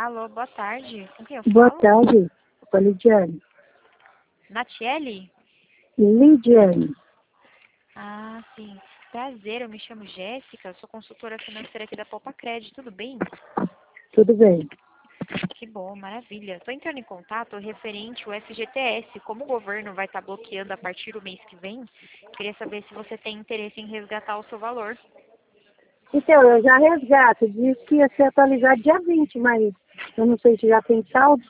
Alô, boa tarde. Com quem eu Boa falo? tarde, com a Lidiane. Natiele? Lidiane. Ah, sim. Prazer, eu me chamo Jéssica, sou consultora financeira aqui da Poupa Crédito, tudo bem? Tudo bem? Que bom, maravilha. Estou entrando em contato referente ao FGTS. Como o governo vai estar bloqueando a partir do mês que vem, queria saber se você tem interesse em resgatar o seu valor. Então, eu já resgato. Disse que ia ser atualizado dia 20, mas eu não sei se já tem saldo.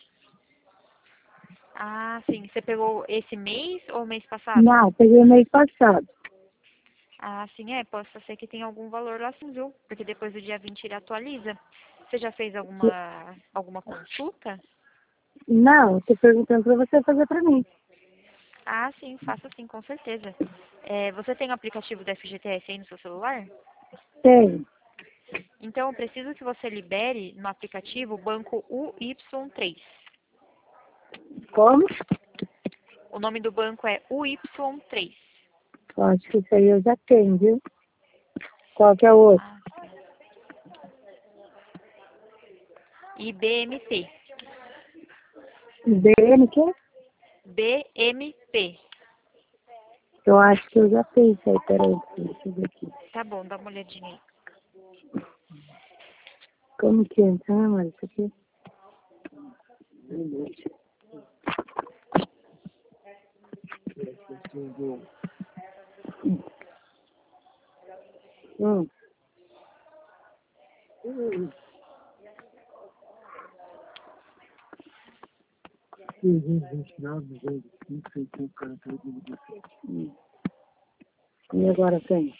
Ah, sim. Você pegou esse mês ou mês passado? Não, peguei mês passado. Ah, sim, pode ser que tenha algum valor lá sim, viu? Porque depois do dia 20 ele atualiza. Você já fez alguma consulta? Não, estou perguntando para você fazer para mim. Ah, sim, faço sim, com certeza. Você tem o aplicativo do FGTS aí no seu celular? Tem. Então, eu preciso que você libere no aplicativo o banco UY3. Como? O nome do banco é UY3. Eu acho que isso aí eu já tenho, viu? Qual que é o outro? Ah, e BMP. BN, que é? BMP. Eu acho que eu já tenho isso aí. Peraí, deixa eu ver aqui. Tá bom, dá uma olhadinha aí. Como que é? Ah, mas isso aqui. Hum. E agora tem?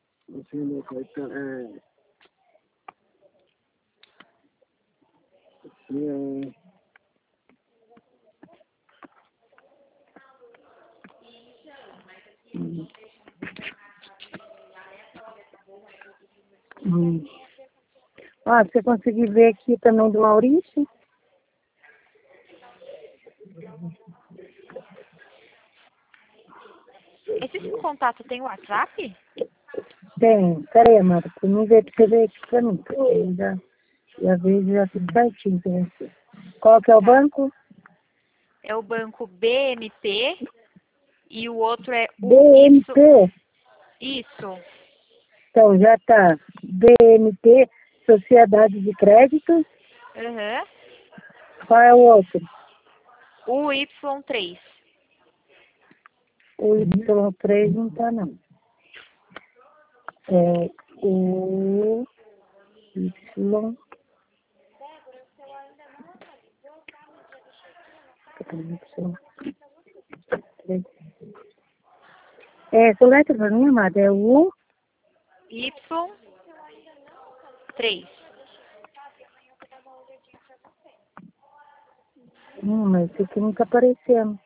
Hum. Hum. Ah, você conseguir ver aqui também do Maurício? Esse seu contato tem WhatsApp? Tem. Peraí, Amanda, pra mim ver, pra você ver aqui pra mim. Porque eu já vejo já tudo certinho pra você. Qual que é o Tá. banco? É o banco BMP e o outro é UY. BMP. Isso. Então já tá. BMP, Sociedade de Crédito. Aham. Qual é o outro? UY3. O Y3 não tá não. É o Y. Soleta pra mim, amada, é o Y3. mas esse aqui não tá aparecendo.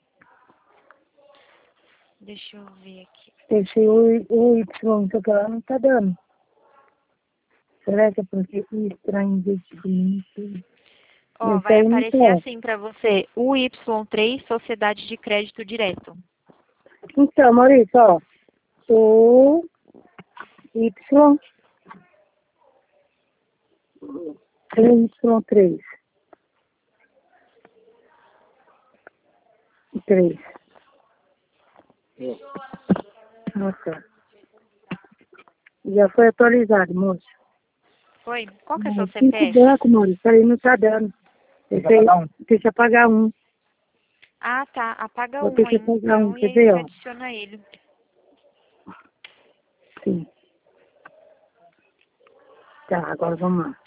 Deixa eu ver aqui. Esse o Y que lá não tá dando. Será que é porque estranho investimento? Ó, Esse vai aí não aparecer tá. assim pra você. UY3, Sociedade de Crédito Direto. Então, Maurício, ó. O Y, Y3. 3. Ah, tá. Já foi atualizado, moço. Foi? Qual que é o seu 5 CPF? bancos, Maurício. Isso aí não tá dando. Deixa eu pagar um. Ah, tá. Apaga Vou um ter aí que pagar um, então e quer aí ver, você ó? adiciona ele. Sim. Tá, agora vamos lá.